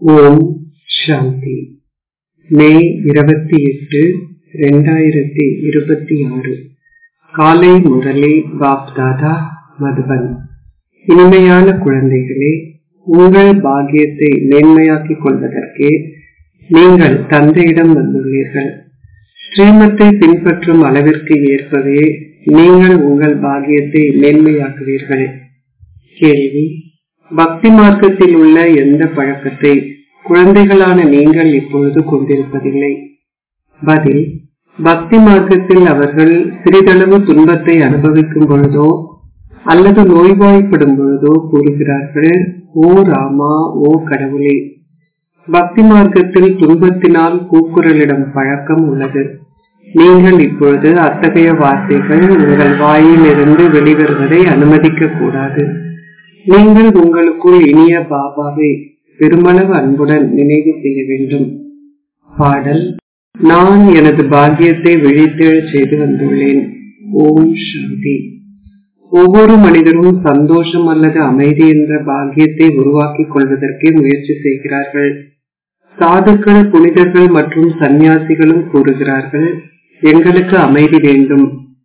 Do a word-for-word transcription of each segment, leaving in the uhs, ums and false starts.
ஓம் சாந்தி. மே இருபத்தி எட்டு இரண்டாயிரத்தி இருபத்தி ஆறு காலை முரளி பாப்தாதா மதுபன். இனிமையான குழந்தைகளே, உங்கள் பாக்கியத்தை மேன்மையாக்கிக் கொள்வதற்கே நீங்கள் தந்தையிடம் வந்துள்ளீர்கள். ஸ்ரீமத்தை பின்பற்றும் அளவிற்கு ஏற்பவே நீங்கள் உங்கள் பாக்கியத்தை மேன்மையாக்குவீர்கள். கேள்வி: பக்தி மார்க்கத்தில் உள்ள எந்த பழக்கத்தை குழந்தைகளான நீங்கள் இப்பொழுது கொண்டிருப்பதில்லை? பதில்: பக்தி மார்க்கத்தில் அவர்கள் சிறிதளவு துன்பத்தை அனுபவிக்கும் பொழுதோ அல்லது நோய்வாய்ப்படும் பொழுதோ கூறுகிறார்கள், ஓ ராமா, ஓ கடவுளே. பக்தி மார்க்கத்தில் துன்பத்தினால் கூக்குரலிடும் பழக்கம் உள்ளது. நீங்கள் இப்பொழுது அத்தகைய வார்த்தைகள் உங்கள் வாயிலிருந்து வெளிவருவதை அனுமதிக்க கூடாது. நீங்கள் உங்களுக்குள் இனிய பாபாவை பெருமளவு அன்புடன் நினைவு செய்ய வேண்டும். பாடல்: நான் எனது பாக்கியத்தை விழித்தெழச் செய்து வந்துள்ளேன். ஓம் சாந்தி. ஒவ்வொரு மனிதரும் சந்தோஷம் அல்லது அமைதி என்ற பாக்கியத்தை உருவாக்கிக் கொள்வதற்கே முயற்சி செய்கிறார்கள். சாதுக்கள், புனிதர்கள் மற்றும் சந்நியாசிகளும் கூறுகிறார்கள், எங்களுக்கு அமைதி வேண்டும்,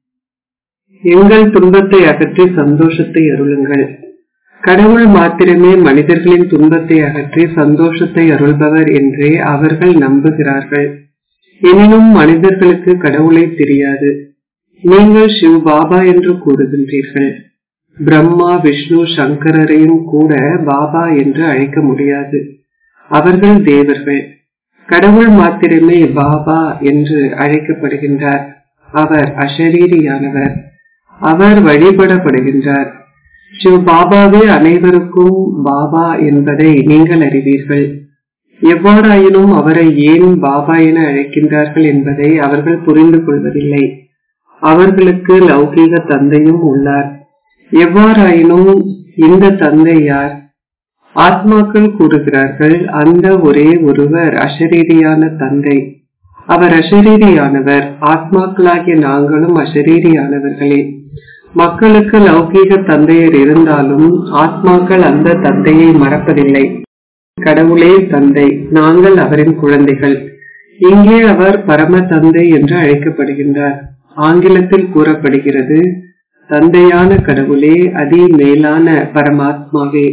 எங்கள் துன்பத்தை அகற்றி சந்தோஷத்தை அருளுங்கள். கடவுள் மாத்திரமே மனிதர்களின் துன்பத்தை அகற்றி சந்தோஷத்தை அருள்பவர் என்றே அவர்கள் நம்புகிறார்கள். எனினும் மனிதர்களுக்கு கடவுளை தெரியாது. நீங்கள் சிவ் பாபா என்று கூறுகின்றீர்கள். பிரம்மா, விஷ்ணு, சங்கரரையும் கூட பாபா என்று அழைக்க முடியாது. அவர்கள் தேவர்கள். கடவுள் மாத்திரமே பாபா என்று அழைக்கப்படுகின்றார். அவர் அஷரீரியானவர். அவர் வழிபடப்படுகின்றார். சிவ் பாபாவே அனைவருக்கும் பாபா என்பதை நீங்கள் அறிவீர்கள். எவ்வாறாயினும் அவரை ஏன் பாபா என அழைக்கின்றார்கள் என்பதை அவர்கள் புரிந்து கொள்வதில்லை. அவர்களுக்கு லௌகீக தந்தையும் உள்ளார். எவ்வாறாயினும் இந்த தந்தை யார்? ஆத்மாக்கள் கூறுகிறார்கள், அந்த ஒரே ஒருவர் அஷரீரியான தந்தை. அவர் அஷரீரியானவர். ஆத்மாக்களாகிய நாங்களும் அஷரீரியானவர்களே. மக்களுக்கு லௌகீக தந்தையர் இருந்தாலும் ஆத்மாக்கள் அந்த தந்தையை மறப்பதில்லை. கடவுளே தந்தை, நாங்கள் அவரின் குழந்தைகள். இங்கே அவர் பரம தந்தை என்று அழைக்கப்படுகின்றார். ஆங்கிலத்தில் கூறப்படுகிறது, தந்தையான கடவுளே, அதி மேலான பரமாத்மாவே.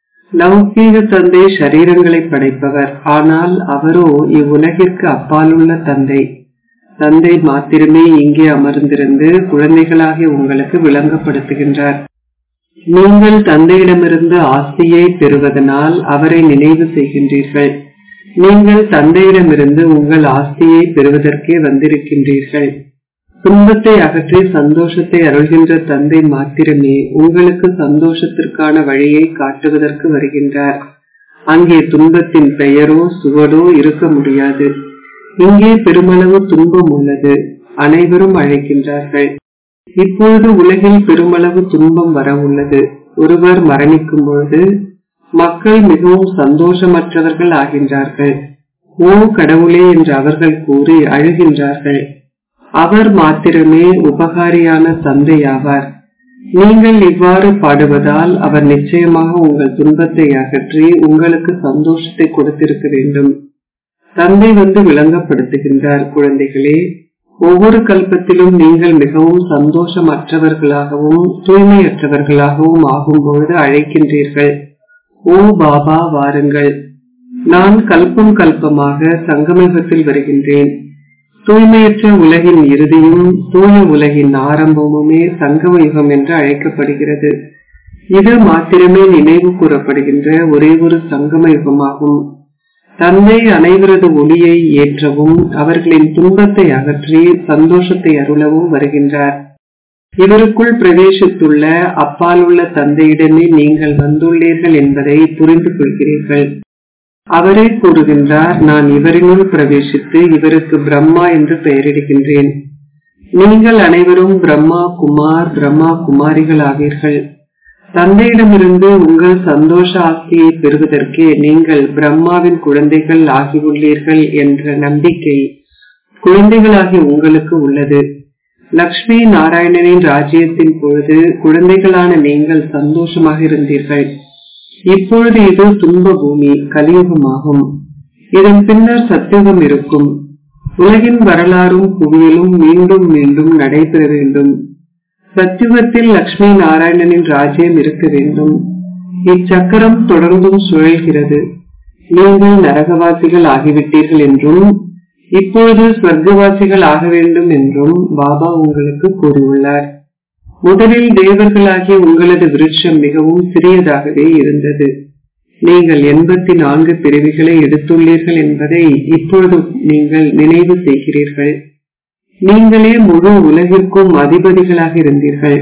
லௌகீக தந்தை ஷரீரங்களை படைப்பவர். ஆனால் அவரோ இவ்வுலகிற்கு அப்பாலுள்ள தந்தை. தந்தை மாத்திரமே இங்கே அமர்ந்திருந்து குழந்தைகளாகிய உங்களுக்கு விளங்கப்படுத்துகின்றார். நீங்கள் தந்தையிடமிருந்து ஆஸ்தியை பெறுவதனால் அவரை நினைவு செய்கின்றீர்கள். நீங்கள் தந்தையிடமிருந்து உங்கள் ஆஸ்தியை பெறுவதற்கே வந்திருக்கின்றீர்கள். துன்பத்தை அகற்றி சந்தோஷத்தை அருள்கின்ற தந்தை மாத்திரமே உங்களுக்கு சந்தோஷத்திற்கான வழியை காட்டுவதற்கு வருகின்றார். அங்கே துன்பத்தின் பெயரோ சுவடோ இருக்க முடியாது. இங்கே பெருமளவு துன்பம் உள்ளது. அனைவரும் அழைக்கின்றார்கள். இப்பொழுது உலகில் பெருமளவு துன்பம் வர உள்ளது. ஒருவர் மரணிக்கும் பொழுது மக்கள் மிகவும் சந்தோஷமற்றவர்கள் ஆகின்றார்கள். ஓ கடவுளே என்று அவர்கள் கூறி அழுகின்றார்கள். அவர் மாத்திரமே உபகாரியான தந்தையாவார். நீங்கள் இவ்வாறு பாடுவதால் அவர் நிச்சயமாக உங்கள் துன்பத்தை அகற்றி உங்களுக்கு சந்தோஷத்தை கொடுத்திருக்க வேண்டும். தந்தை வந்து விளங்கப்படுத்துகின்றார், குழந்தைகளே, ஒவ்வொரு கல்பத்திலும் நீங்கள் மிகவும் சந்தோஷமற்றவர்களாகவும் தூய்மையற்றவர்களாகவும் ஆகும் பொழுது அழைக்கின்றீர்கள், ஓ பாபா வாருங்கள். நான் கல்பம் கல்பமாக சங்கமயுகத்தில் வருகின்றேன். தூய்மையற்ற உலகின் இறுதியும் தூய உலகின் ஆரம்பமுமே சங்கமயுகம் என்று அழைக்கப்படுகிறது. இது மாத்திரமே நினைவு கூறப்படுகின்ற ஒரே ஒரு சங்கம யுகமாகும். தந்தை அனைவரது ஒளியை ஏற்றவும் அவர்களின் துன்பத்தை அகற்றி சந்தோஷத்தை அருளவும் வருகின்றார். இவருக்குள் பிரவேசித்துள்ள அப்பாலுள்ள தந்தையிடமே நீங்கள் வந்துள்ளீர்கள் என்பதை புரிந்து கொள்கிறீர்கள். அவரே கூறுகின்றார், நான் இவரினுள் பிரவேசித்து இவருக்கு பிரம்மா என்று பெயரிடுகின்றேன். நீங்கள் அனைவரும் பிரம்மா குமார், பிரம்மா குமாரிகள் ஆவீர்கள். தந்தையிடமிருந்து உங்கள் சந்தோஷ ஆஸ்தியை பெறுவதற்கே நீங்கள் பிரம்மாவின் குழந்தைகள் ஆகியுள்ளீர்கள் என்ற நம்பிக்கை குழந்தைகளாகிய உங்களுக்கு உள்ளது. லக்ஷ்மி நாராயணனின் ராஜ்யத்தின் பொழுது குழந்தைகளான நீங்கள் சந்தோஷமாக இருந்தீர்கள். இப்பொழுது இது துன்ப பூமி, கலியுகமாகும். இதன் பின்னர் சத்தியுகம் இருக்கும். உலகின் வரலாறும் புவியிலும் மீண்டும் மீண்டும் நடைபெற வேண்டும். சத்தியுகத்தில் லட்சுமி நாராயணனின் ராஜ்யம் இருக்க வேண்டும். இச்சக்கரம் தொடர்ந்தும் சுழல்கிறது. நீங்கள் நரகவாசிகள் ஆகிவிட்டீர்கள் என்றும் இப்பொழுது சொர்க்கவாசிகள் ஆக வேண்டும் என்றும் பாபா உங்களுக்கு கூறியுள்ளார். முதலில் தேவர்களாகிய உங்களது விருட்சம் மிகவும் சிறியதாகவே இருந்தது. நீங்கள் எண்பத்தி நான்கு பிறவிகளை எடுத்துள்ளீர்கள் என்பதை இப்பொழுது நீங்கள் நினைவு செய்கிறீர்கள். நீங்களே முழு உலகிற்கும் அதிபதிகளாக இருந்தீர்கள்.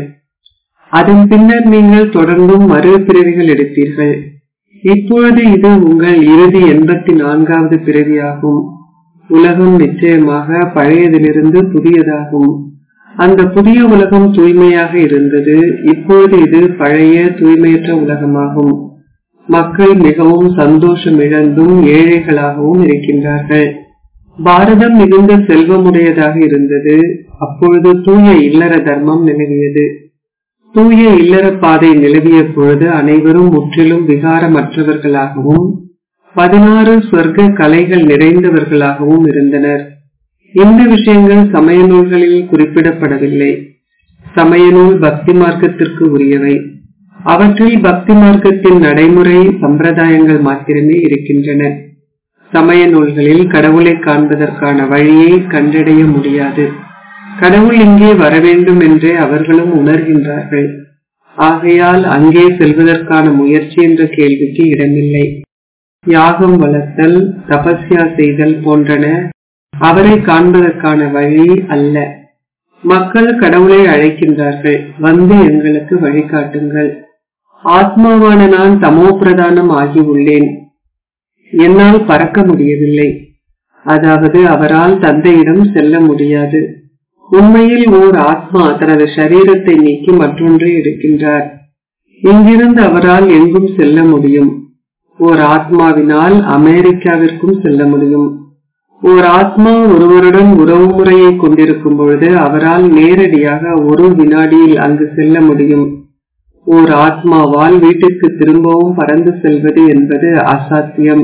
அதன் பின்னர் நீங்கள் தொடர்ந்தும் மறு பிறவிகள் எடுத்தீர்கள். இப்பொழுது இது உங்கள் இறுதி எண்பத்தி நான்காவது பிறவியாகும். உலகம் நிச்சயமாக பழையதிலிருந்து புதியதாகும். அந்த புதிய உலகம் தூய்மையாக இருந்தது. இப்பொழுது இது பழைய தூய்மையற்ற உலகமாகும். மக்கள் மிகவும் சந்தோஷம் இழந்தும் ஏழைகளாகவும் இருக்கின்றார்கள். பாரதம் மிகுந்த செல்வமுடையதாக இருந்தது. அப்பொழுது தூய இல்லற தர்மம் நிலவியது. தூய இல்லற பாதை நிலவிய பொழுது அனைவரும் முற்றிலும் விகாரமற்றவர்களாகவும் பதினாறு சொர்க்க கலைகள் நிறைந்தவர்களாகவும் இருந்தனர். இந்த விஷயங்கள் சமய நூல்களில் குறிப்பிடப்படவில்லை. சமய நூல் பக்தி மார்க்கத்திற்கு உரியவை. அவற்றில் பக்தி மார்க்கத்தின் நடைமுறை சம்பிரதாயங்கள் மாத்திரமே இருக்கின்றன. சமய நூல்களில் கடவுளை காண்பதற்கான வழியை கண்டடைய முடியாது. கடவுள் இங்கே வர வேண்டும் என்றே அவர்களும் உணர்கின்றார்கள். ஆகையால் அங்கே செல்வதற்கான முயற்சி என்ற கேள்விக்கு இடமில்லை. யாகம் வளர்த்தல், தபஸ்யா செய்தல் போன்றன அவரை காண்பதற்கான வழி அல்ல. மக்கள் கடவுளை அழைக்கின்றார்கள், வந்து எங்களுக்கு வழிகாட்டுங்கள். ஆத்மாவான நான் தமோ பிரதானம் ஆகி உள்ளேன். என்னால் பறக்க முடியவில்லை. அதாவது அவரால் தந்தையிடம் செல்ல முடியாது. உண்மையில் ஓர் ஆத்மா தனது சரீரத்தை நீக்கி மற்றொன்றை எடுக்கின்றார். இங்கிருந்து அவரால் எங்கும் செல்ல முடியும். ஓர் ஆத்மாவினால் அமெரிக்காவிற்கும் செல்ல முடியும். ஓர் ஆத்மா ஒருவருடன் உறவு முறையை கொண்டிருக்கும் பொழுது அவரால் நேரடியாக ஒரு வினாடியில் அங்கு செல்ல முடியும். ஓர் ஆத்மாவால் வீட்டிற்கு திரும்பவும் பறந்து செல்வது என்பது அசாத்தியம்.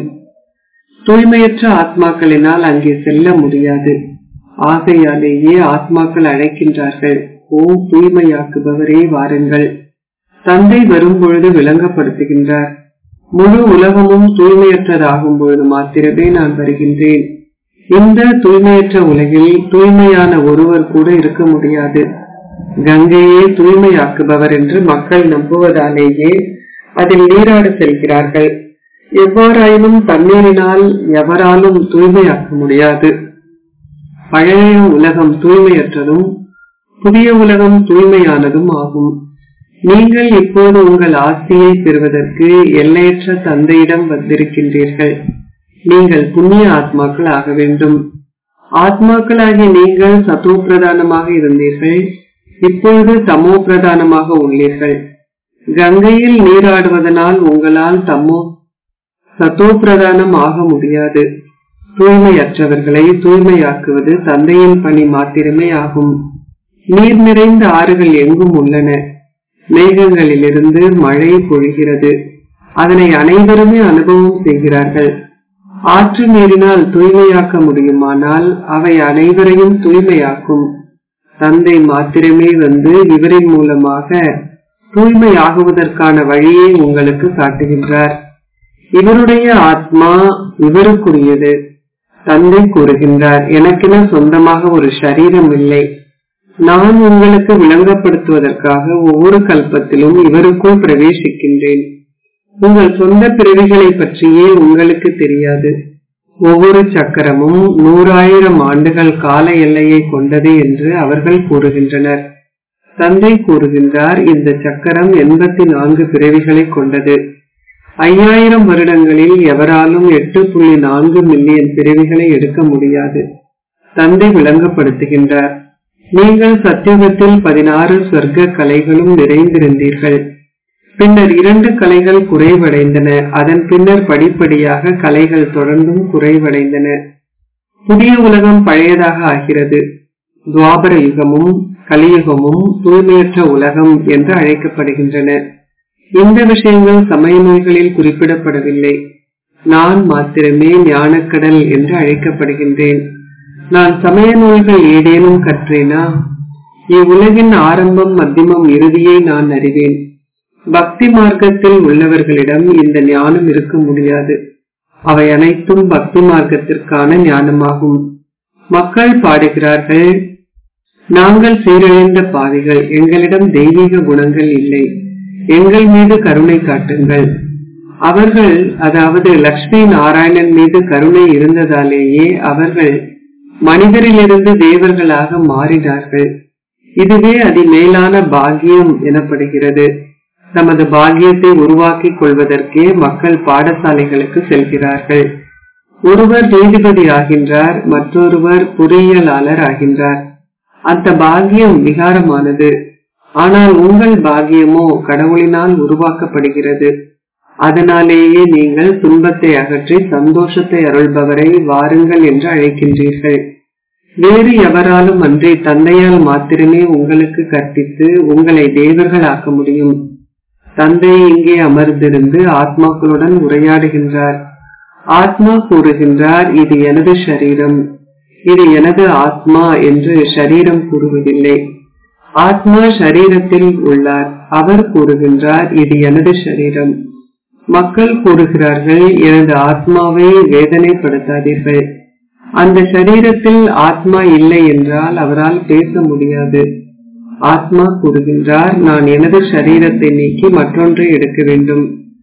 தூய்மையற்ற ஆத்மாக்களினால் அங்கே செல்ல முடியாது. ஆகையாலேயே ஆத்மாக்கள் அழைக்கின்றார்கள், ஓ தூய்மையாக்குபவரே வாருங்கள். தந்தை வரும்பொழுது விளங்கப்படுத்துகின்றார், முழு உலகமும் தூய்மையற்றதாகும் பொழுது மாத்திரமே நான் வருகின்றேன். இந்த தூய்மையற்ற உலகில் தூய்மையான ஒருவர் கூட இருக்க முடியாது. கங்கையே தூய்மையாக்குபவர் என்று மக்கள் நம்புவதாலேயே அதில் நீராட செல்கிறார்கள். எவ்வாறாயினும் தண்ணீரினால் எவராலும் தூய்மையாக்க முடியாது. பழைய உலகம் தூய்மையற்றதும் புதிய உலகம் தூய்மையானதும் ஆகும். நீங்கள் இப்போது உங்கள் ஆஸ்தியை பெறுவதற்கு எல்லையற்ற தந்தையிடம் வந்திருக்கின்றீர்கள். நீங்கள் புண்ணிய ஆத்மாக்கள் ஆக வேண்டும். ஆத்மாக்களாகிய நீங்கள் சத்தோ பிரதானமாக இருந்தீர்கள். இப்பொழுது தமோ பிரதானமாக உள்ளீர்கள். கங்கையில் நீராடுவதனால் உங்களால் தமோ சத்தோ பிரதானம் ஆக முடியாது. தூய்மையற்றவர்களை தூய்மையாக்குவது தந்தையின் பணி மாத்திரமே ஆகும். நீர் நிறைந்த ஆறுகள் எங்கும் உள்ளன. மேகங்களிலிருந்து மழை பொழிகிறது. அதனை அனைவருமே அனுபவம் செய்கிறார்கள். ஆற்று நீரினால் தூய்மையாக்க முடியுமானால் அவை அனைவரையும் தூய்மையாக்கும். தந்தை மாத்திரமே வந்து இவரின் மூலமாக தூய்மையாகுவதற்கான வழியை உங்களுக்கு காட்டுகின்றார். இவருடைய ஆத்மா இவருக்குரியது. தந்தை கூறுகின்றார், எனக்கென சொந்தமாக ஒரு சரீரம் இல்லை. நான் உங்களுக்கு விளங்கப்படுத்துவதற்காக ஒவ்வொரு கல்பத்திலும் இவருக்குள் பிரவேசிக்கின்றேன். உங்கள் சொந்த பிறவிகளை பற்றியே உங்களுக்கு தெரியாது. ஒவ்வொரு சக்கரமும் நூறாயிரம் ஆண்டுகள் கால எல்லையை கொண்டது என்று அவர்கள் கூறுகின்றனர். தந்தை கூறுகின்றார், இந்த சக்கரம் எண்பத்தி நான்கு பிறவிகளை கொண்டது. ஐயாயிரம் வருடங்களில் எவராலும் எட்டு புள்ளி நான்கு மில்லியன் பிறவிகளை எடுக்க முடியாது. தந்தை விளங்கப்படுத்துகின்றார், நீங்கள் சத்தியுகத்தில் பதினாறு சொர்க்க கலைகளும் நிறைந்திருந்தீர்கள். பின்னர் இரண்டு கலைகள் குறைவடைந்தன. அதன் பின்னர் படிப்படியாக கலைகள் தொடர்ந்தும் குறைவடைந்தன. புதிய உலகம் பழையதாக ஆகிறது. துவாபர யுகமும் கலியுகமும் தூய்மையற்ற உலகம் என்று அழைக்கப்படுகின்றன. இந்த விஷயங்கள் சமய நூல்களில் குறிப்பிடப்படவில்லை. நான் மாத்திரமே ஞானக்கடல் என்று அழைக்கப்படுகின்றேன். நான் சமய நூல்கள் ஏதேனும் கற்றேனா? இவ்வுலகின் ஆரம்பம் மத்தியமம் இறுதியை நான் அறிவேன். பக்தி மார்க்கத்தில் உள்ளவர்களிடம் இந்த ஞானம் இருக்க முடியாது. அவை அனைத்தும் பக்தி மார்க்கத்திற்கான ஞானமாகும். மக்கள் பாடுகிறார்கள், நாங்கள் சீரழிந்த பாவிகள், எங்களிடம் தெய்வீக குணங்கள் இல்லை, எங்கள் மீது கருணை காட்டுங்கள். அவர்கள், அதாவது லட்சுமி நாராயணன் மீது கருணை இருந்ததாலேயே அவர்கள் மனிதரிலிருந்து தேவர்களாக மாறினார்கள். இதுவே அதிமேலான பாக்கியம் எனப்படுகிறது. தமது பாக்கியத்தை உருவாக்கிக் கொள்வதற்கே மக்கள் பாடசாலைகளுக்கு செல்கிறார்கள். ஒருவர் நீதிபதி ஆகின்றார், மற்றொருவர் பொறியியலாளர் ஆகின்றார். அந்த பாக்கியம் விகாரமானது. ஆனால் உங்கள் பாக்கியமோ கடவுளினால் உருவாக்கப்படுகிறது. அதனாலேயே நீங்கள் துன்பத்தை அகற்றி சந்தோஷத்தை அருள்பவரை வாருங்கள் என்று அழைக்கின்றீர்கள். வேறு எவராலும் அன்றி தந்தையால் மாத்திரமே உங்களுக்கு கற்பித்து உங்களை தேவர்கள் ஆக்க முடியும். தந்தை இங்கே அமர்ந்திருந்து ஆத்மாக்களுடன் உரையாடுகின்றார். ஆத்மா கூறுகின்றார், இது எனது சரீரம், இது எனது ஆத்மா என்று சரீரம் கூறுவதில்லை. ஆத்மா சரீரத்தில் உள்ளார். அவர் கூறுகின்றார், இது எனது சரீரம். மக்கள் கூறுகிறார்கள், எனது ஆத்மாவை வேதனைப்படுத்தாதீர்கள். அந்த சரீரத்தில் ஆத்மா இல்லை என்றால் அவரால் பேச முடியாது. ஆத்மா கூறுகின்றார், நான் எனது சரீரத்தை நீக்கி மற்றொன்றை எடுக்க வேண்டும்.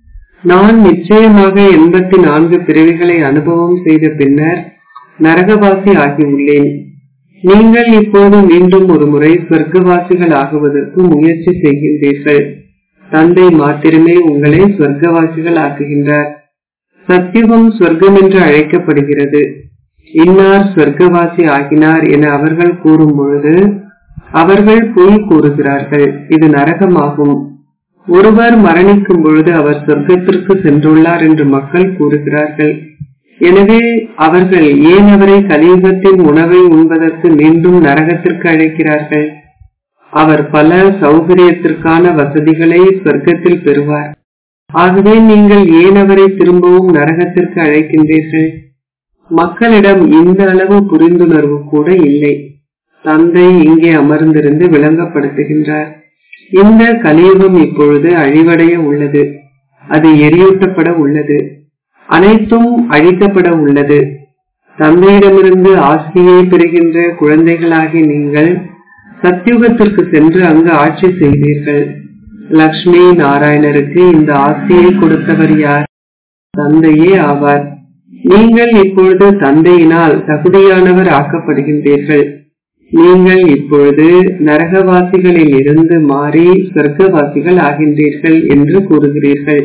நான் நிச்சயமாக எண்பத்தி நான்கு பிறவிகளை அனுபவம் செய்த பின்னர் நரகவாசி ஆகியுள்ளேன். நீங்கள் இப்போது மீண்டும் ஒரு முறை சொர்க்கவாசிகள் ஆகுவதற்கு முயற்சி செய்கின்றீர்கள். தந்தை மாத்திரமே உங்களை சொர்க்கவாசிகள் ஆக்குகின்றார். சத்தியுகம் சொர்க்கம் என்று அழைக்கப்படுகிறது. இன்னார் சொர்க்கவாசி ஆகினார் என அவர்கள் கூறும் பொழுது அவர்கள் பொய் கூறுகிறார்கள். இது நரகமாகும். ஒருவர் மரணிக்கும் பொழுது அவர் சொர்க்கத்திற்கு சென்றுள்ளார் என்று மக்கள் கூறுகிறார்கள். எனவே அவர்கள் ஏன் அவரை கலியுகத்தின் உணவை உண்பதற்கு மீண்டும் நரகத்திற்கு அழைக்கிறார்கள்? அவர் பல சௌகரியத்திற்கான வசதிகளை சொர்க்கத்தில் பெறுவார். ஆகவே நீங்கள் ஏன் அவரை திரும்பவும் நரகத்திற்கு அழைக்கின்றீர்கள்? மக்களிடம் இந்த அளவு புரிந்துணர்வு கூட இல்லை. தந்தை இங்கே அமர்ந்திருந்து விளங்கப்படுத்துகின்றார். இந்த கலியுகம் இப்பொழுது அழிவடைய உள்ளது. அது எரியூட்டப்பட உள்ளது. அனைத்தும் அழிக்கப்பட உள்ளது. தந்தையிடமிருந்து ஆசியை பெறுகின்ற குழந்தைகளாகி நீங்கள் சத்தியுகத்திற்கு சென்று அங்கு ஆட்சி செய்தீர்கள். லட்சுமி நாராயணருக்கு இந்த ஆசியை கொடுத்தவர் யார்? தந்தையே ஆவார். நீங்கள் இப்பொழுது தந்தையினால் தகுதியானவர் ஆக்கப்படுகின்றீர்கள். நீங்கள் இப்பொழுது நரகவாசிகளில் இருந்து மாறி சொர்க்கவாசிகள் ஆகின்றீர்கள் என்று கூறுகிறீர்கள்.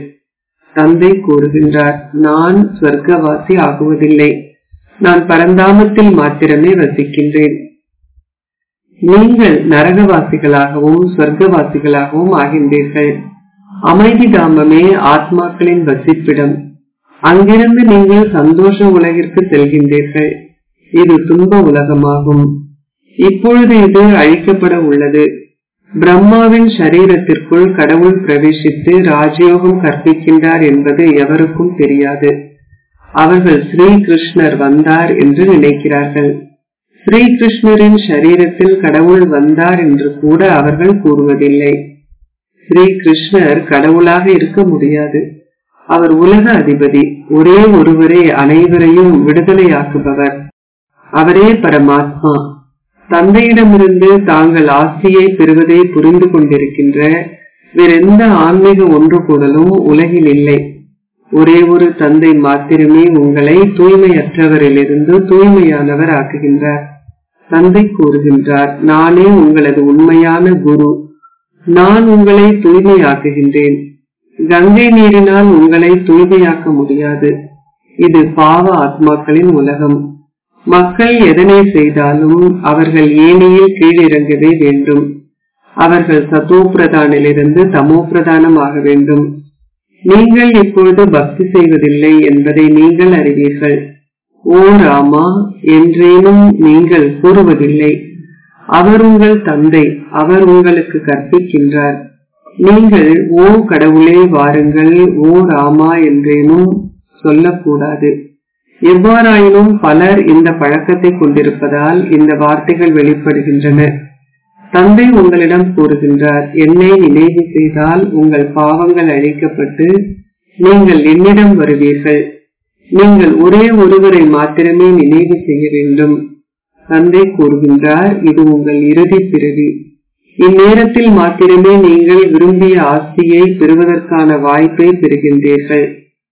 தந்தை கூறுகின்றார், நான் சொர்க்கவாசி ஆகுவதில்லை. நான் பரந்தாமத்தில் மாத்திரமே வசிக்கின்றேன். நீங்கள் நரகவாசிகளாகவும் சொர்க்கவாசிகளாகவும் ஆகின்றீர்கள். அமைதி தாமமே ஆத்மாக்களின் வசிப்பிடம். அங்கிருந்து நீங்கள் சந்தோஷ உலகிற்கு செல்கின்றீர்கள். இது துன்ப உலகமாகும். இப்பொழுது இது அழிக்கப்பட உள்ளது. பிரம்மாவின் சரீரத்திற்குள் கடவுள் பிரவேசித்து ராஜயோகம் கற்பிக்கின்றார் என்பது எவருக்கும் தெரியாது. அவர்கள் ஸ்ரீ கிருஷ்ணர் வந்தார் என்று நினைக்கிறார்கள். ஸ்ரீ கிருஷ்ணரின் சரீரத்தில் கடவுள் வந்தார் என்று கூட அவர்கள் கூறுவதில்லை. ஸ்ரீ கிருஷ்ணர் கடவுளாக இருக்க முடியாது. அவர் உலக அதிபதி. ஒரே ஒருவரே அனைவரையும் விடுதலையாக்குபவர். அவரே பரமாத்மா. தந்தையிடமிருந்து தாங்கள் ஆசியை பெறுவதை புரிந்து கொண்டிருக்கின்ற வேறெந்த ஆன்மீக ஒன்று கூடலும் உலகில் இல்லை. ஒரே ஒரு தந்தை மாத்திரமே உங்களை தூய்மையற்றவரிலிருந்து தூய்மையானவர் ஆக்குகின்றார். தந்தை கூறுகின்றார், நானே உங்களது உண்மையான குரு. நான் உங்களை தூய்மையாக்குகின்றேன். கங்கை நீரினால் உங்களை தூய்மையாக்க முடியாது. இது பாவ ஆத்மாக்களின் உலகம். மக்கள் எதனை செய்தாலும் அவர்கள் ஏனையில் கீழிறங்கவே வேண்டும். அவர்கள் சத்தோ பிரதானிலிருந்து தமோ பிரதானம் ஆக வேண்டும். நீங்கள் இப்பொழுது பக்தி செய்வதில்லை என்பதை நீங்கள் அறிவீர்கள். ஓ ராமா என்றேனும் நீங்கள் கூறுவதில்லை. அவர் உங்கள் தந்தை. அவர் உங்களுக்கு கற்பிக்கின்றார். நீங்கள் ஓ கடவுளே வாருங்கள், ஓ ராமா என்றேனும் சொல்லக்கூடாது. எவ்வாறாயினும் பலர் இந்த பழக்கத்தை கொண்டிருப்பதால் இந்த வார்த்தைகள் வெளிப்படுகின்றன. தந்தை உங்களிடம் கூறுகின்றார், என்னை நினைவு செய்தால் உங்கள் பாவங்கள் அழிக்கப்பட்டு நீங்கள் என்னிடம் வருவீர்கள். நீங்கள் ஒரே ஒருவரை மாத்திரமே நினைவு செய்ய வேண்டும். தந்தை கூறுகின்றார், இது உங்கள் இறுதி பிறவி. இந்நேரத்தில் மாத்திரமே நீங்கள் விரும்பிய ஆஸ்தியை பெறுவதற்கான வாய்ப்பை பெறுகின்றீர்கள்.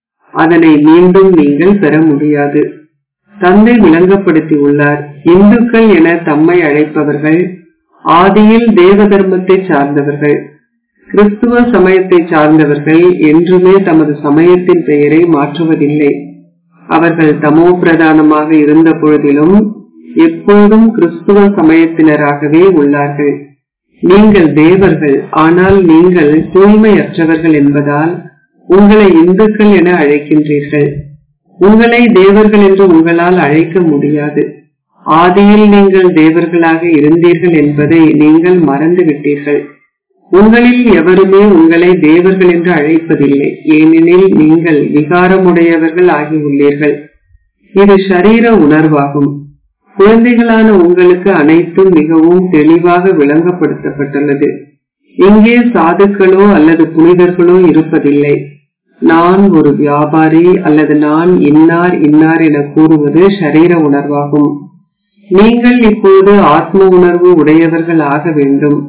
அதனை மீண்டும் நீங்கள் பெற முடியாது. தந்தை விளங்கப்படுத்தியுள்ளார், இந்துக்கள் என தம்மை அழைப்பவர்கள் ஆதியில் தேவ தர்மத்தை சார்ந்தவர்கள். கிறிஸ்துவ சமயத்தை சார்ந்தவர்கள் என்றுமே தமது சமயத்தின் பெயரை மாற்றுவதில்லை. அவர்கள் தமோ பிரதானமாக இருந்த பொழுதிலும் எப்போதும் கிறிஸ்துவ சமயத்தினராகவே உள்ளார்கள். நீங்கள் தேவர்கள், ஆனால் நீங்கள் தூய்மையற்றவர்கள் என்பதால் உங்களை இந்துக்கள் என அழைக்கின்றீர்கள். உங்களை தேவர்கள் என்று உங்களால் அழைக்க முடியாது. ஆதியில் நீங்கள் தேவர்களாக இருந்தீர்கள் என்பதை நீங்கள் மறந்துவிட்டீர்கள். உங்களில் எவருமே உங்களை தேவர்கள் என்று அழைப்பதில்லை, ஏனெனில் நீங்கள் விகாரமுடையவர்கள் ஆகியுள்ளீர்கள். இது ஷரீர உணர்வாகும். குழந்தைகளான உங்களுக்கு அனைத்தும் மிகவும் தெளிவாக விளங்கப்படுத்தப்பட்டுள்ளது. இங்கே சாதுக்களோ அல்லது புனிதர்களோ இருப்பதில்லை. நான் ஒரு வியாபாரி அல்லது நான் இன்னார் இன்னார் என கூறுவது ஷரீர உணர்வாகும். நீங்கள் இப்போது ஆத்ம உணர்வு உடையவர்கள் ஆக வேண்டும்.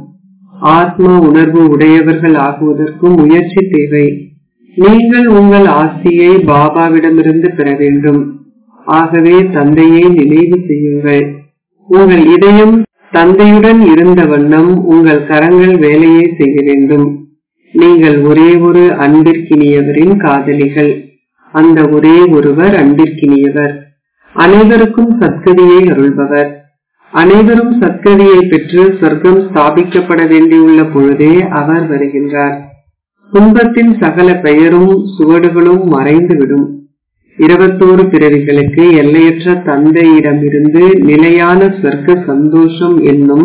ஆத்ம உணர்வு உடையவர்கள் ஆகுவதற்கு முயற்சி தேவை. நீங்கள் உங்கள் ஆஸ்தியை பாபாவிடமிருந்து பெற வேண்டும். ஆகவே தந்தையை நினைவு செய்யுங்கள். உங்கள் இதயம் தந்தையுடன் இருந்த வண்ணம் உங்கள் கரங்கள் வேலையை செய்ய வேண்டும். நீங்கள் ஒரே ஒரு அன்பிற்கினியவரின் காதலிகள். அந்த ஒரே ஒருவர் அன்பிற்கினியவர், அனைவருக்கும் சத்கதியை அருள்பவர். அனைவரும் சத்கதியை பெற்று சொர்க்கம் ஸ்தாபிக்கப்பட வேண்டியுள்ள பொழுதே அவர் வருகின்றார். துன்பத்தின் சகல பெயரும் சுவடுகளும் மறைந்துவிடும். இருபத்தோரு பிறவிகளுக்கு எல்லையற்ற தந்தையிடமிருந்து நிலையான சொர்க்க சந்தோஷம் என்னும்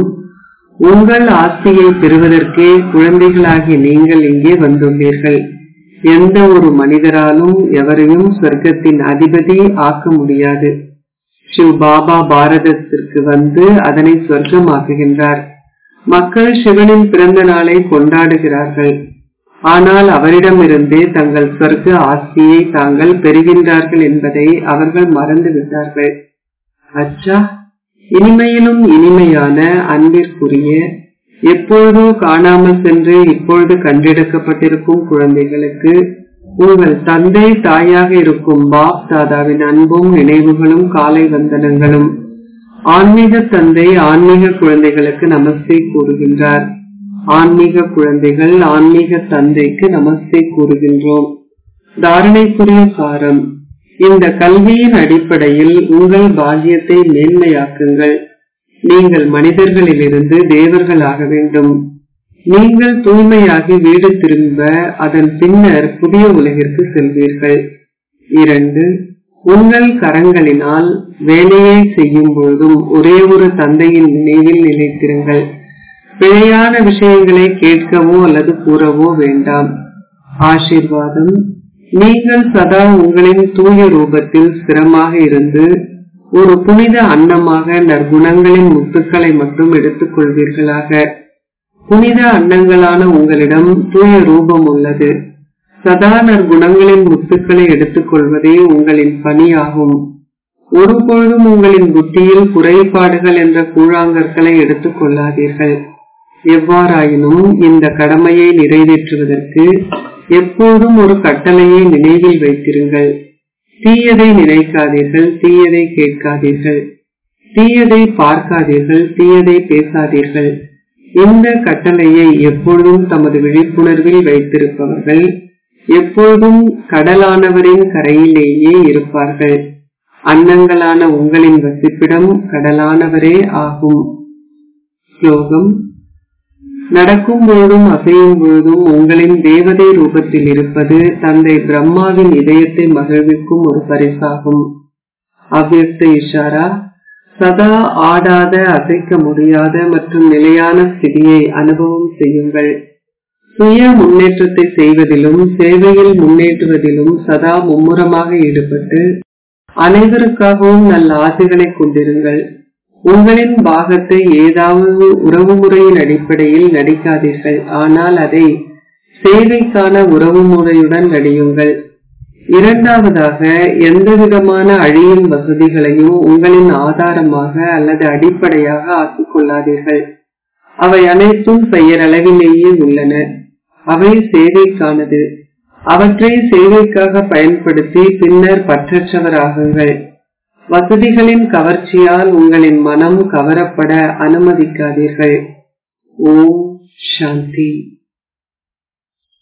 உங்கள் ஆஸ்தியை பெறுவதற்கே குழந்தைகளாகி நீங்கள் இங்கே வந்துள்ளீர்கள். எந்த ஒரு மனிதராலும் எவரையும் சொர்க்கத்தின் அதிபதி ஆக்க முடியாது. சிவ் பாபா பாரதத்திற்கு வந்து அதனை சொர்க்கமாக்குகின்றார். மக்கள் சிவனின் பிறந்த நாளை கொண்டாடுகிறார்கள். ஆனால் அவரிடமிருந்தே தங்கள் சொர்க்க ஆஸ்தியை தாங்கள் பெறுகின்றார்கள் என்பதை அவர்கள் மறந்துவிட்டார்கள். அச்சா, இனிமையிலும் இனிமையான அன்பிற்குரிய எப்பொழுதோ காணாமல் சென்று இப்பொழுது கண்டெடுக்கப்பட்டிருக்கும் குழந்தைகளுக்கு உங்கள் தந்தை தாயாக இருக்கும் பாப் தாதாவின் அன்பும் நினைவுகளும் காலை வந்தனங்களும். ஆன்மீக தந்தை ஆன்மீக குழந்தைகளுக்கு நமஸ்தே கூறுகின்றார். ஆன்மீக குழந்தைகள் ஆன்மீக தந்தைக்கு நமஸ்தே கூறுகின்றோம். தாரணைக்குரிய சாரம்: இந்த கல்வியின் அடிப்படையில் உங்கள் பாக்கியத்தை மேன்மையாக்குங்கள். நீங்கள் மனிதர்களிலிருந்து தேவர்கள் ஆக வேண்டும். நீங்கள் தூய்மையாகி வீடு திரும்ப அதன் பின்னர் புதிய உலகிற்கு செல்வீர்கள். இரண்டு, உங்கள் கரங்களினால் வேலையை செய்யும் பொழுதும் ஒரே ஒரு தந்தையின் நினைவில் நிலைத்திருங்கள். பிழையான விஷயங்களை கேட்கவோ அல்லது கூறவோ வேண்டாம். ஆசீர்வாதம்: நீங்கள் சதா உங்களின் தூய ரூபத்தில் ஸ்திரமாக இருந்து ஒரு புனித அன்னமாக நற்குணங்களின் முத்துக்களை மட்டும் எடுத்துக் கொள்வீர்களாக. புனித அன்னங்களான உங்களிடம் தூய ரூபம் உள்ளது. சதா நற்குணங்களின் முத்துக்களை எடுத்துக் கொள்வதே உங்களின் பணியாகும். ஒருபொழுதும் உங்களின் புத்தியில் குறைபாடுகள் என்ற கூழாங்கற்களை எடுத்துக் கொள்ளாதீர்கள். எவ்வாறாயினும் இந்த கடமையை நிறைவேற்றுவதற்கு எப்போதும் ஒரு கட்டளையை நினைவில் வைத்திருங்கள். தீயதை நினைக்காதீர்கள், தீயதை கேட்காதீர்கள், தீயதை பார்க்காதீர்கள், தீயதை பேசாதீர்கள். இந்த கட்டளையை எப்பொழுதும் தமது விழிப்புணர்வில் வைத்திருப்பவர்கள் எப்பொழுதும் கடலானவரின் கரையிலேயே இருப்பார்கள். அன்னங்களான உங்களின் வசிப்பிடம் கடலானவரே ஆகும். ஸ்லோகம்: நடக்கும் பொழுதும் அசையும் பொழுதும் உங்களின் தேவதை ரூபத்தில் இருப்பது தந்தை பிரம்மாவின் இதயத்தை மகிழ்விக்கும் ஒரு பரிசாகும். அவ்வியக்த இஷாரா: சதா ஆடாத, அசைக்க முடியாத மற்றும் நிலையான ஸ்திதியை அனுபவம் செய்யுங்கள். சுய முன்னேற்றத்தை செய்வதிலும் சேவையில் முன்னேற்றுவதிலும் சதா மும்முரமாக ஈடுபட்டு அனைவருக்காகவும் நல்ல ஆசைகளை கொண்டிருங்கள். உங்களின் பாகத்தை ஏதாவது உறவு முறையின் அடிப்படையில் நடிக்காதீர்கள், ஆனால் அதை சேவைக்கான உறவு முறையுடன் நடியுங்கள். இரண்டாவதாக, எந்த விதமான அழியும் வசதிகளையும் உங்களின் ஆதாரமாக அல்லது அடிப்படையாக ஆக்கிக் கொள்ளாதீர்கள். அவை அனைத்தும் பெயரளவிலேயே உள்ளன. அவை சேவைக்கானது. அவற்றை சேவைக்காக பயன்படுத்தி பின்னர் பற்றற்றவராகுங்கள். வசதிகளின் கவர்ச்சியால் உங்களின் மனம் கவரப்பட அனுமதிக்காதீர்கள். ஓம் சாந்தி.